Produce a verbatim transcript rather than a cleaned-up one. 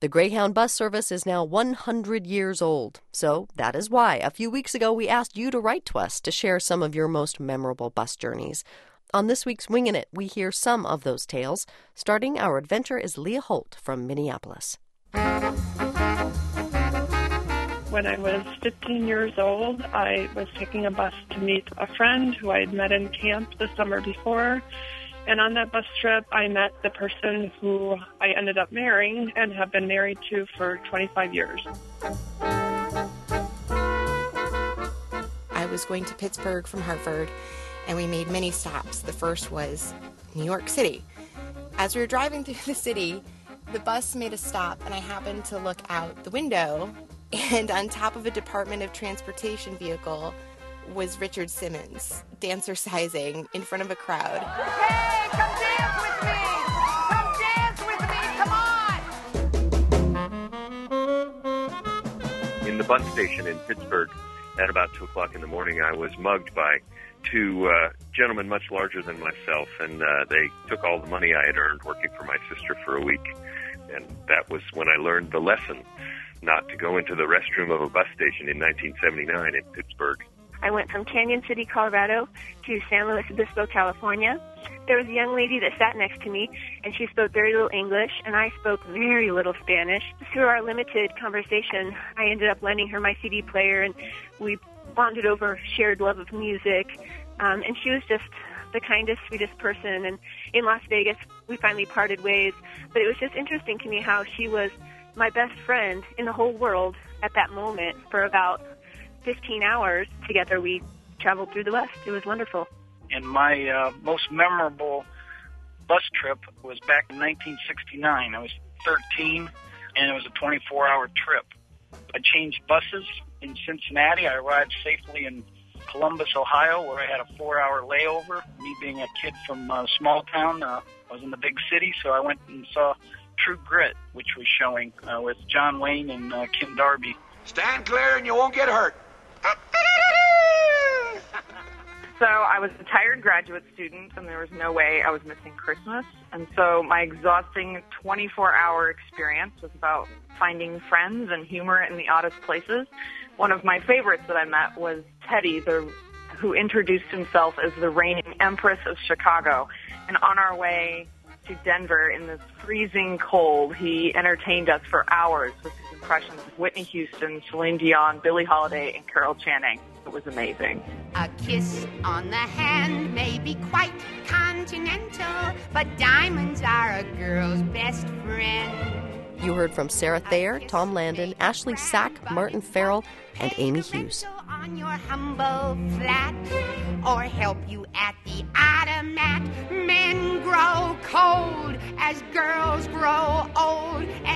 The Greyhound bus service is now one hundred years old, so that is why a few weeks ago we asked you to write to us to share some of your most memorable bus journeys. On this week's Wingin' It, we hear some of those tales. Starting our adventure is Leah Holt from Minneapolis. When I was fifteen years old, I was taking a bus to meet a friend who I had met in camp the summer before. And on that bus trip, I met the person who I ended up marrying and have been married to for twenty-five years. I was going to Pittsburgh from Hartford, and we made many stops. The first was New York City. As we were driving through the city, the bus made a stop, and I happened to look out the window, and on top of a Department of Transportation vehicle was Richard Simmons, dancer-sizing in front of a crowd. Hey, come dance with me! Come dance with me! Come on! In the bus station in Pittsburgh, at about two o'clock in the morning, I was mugged by two uh, gentlemen much larger than myself, and uh, they took all the money I had earned working for my sister for a week. And that was when I learned the lesson not to go into the restroom of a bus station in nineteen seventy-nine in Pittsburgh. I went from Canyon City, Colorado to San Luis Obispo, California. There was a young lady that sat next to me, and she spoke very little English, and I spoke very little Spanish. Through our limited conversation, I ended up lending her my C D player, and we bonded over shared love of music. Um, and she was just the kindest, sweetest person. And in Las Vegas, we finally parted ways. But it was just interesting to me how she was my best friend in the whole world at that moment. For about fifteen hours together, we traveled through the West. It was wonderful. And my uh, most memorable bus trip was back in nineteen sixty-nine. I was thirteen, and it was a twenty-four hour trip. I changed buses in Cincinnati. I arrived safely in Columbus, Ohio, where I had a four hour layover. Me being a kid from a small town, uh, I was in the big city, so I went and saw True Grit, which was showing uh, with John Wayne and uh, Kim Darby. Stand clear and you won't get hurt. So I was a tired graduate student, and there was no way I was missing Christmas. And so my exhausting twenty-four hour experience was about finding friends and humor in the oddest places. One of my favorites that I met was Teddy, the, who introduced himself as the reigning Empress of Chicago. And on our way to Denver in this freezing cold, he entertained us for hours with his impressions of Whitney Houston, Celine Dion, Billie Holiday, and Carol Channing. It was amazing. A kiss on the hand may be quite continental, but diamonds are a girl's best friend. You heard from Sarah Thayer, Tom Landon, Ashley Sack, Martin Farrell, and Amy Hughes. On your humble flat, or help you at the automat. Men grow cold as girls grow old,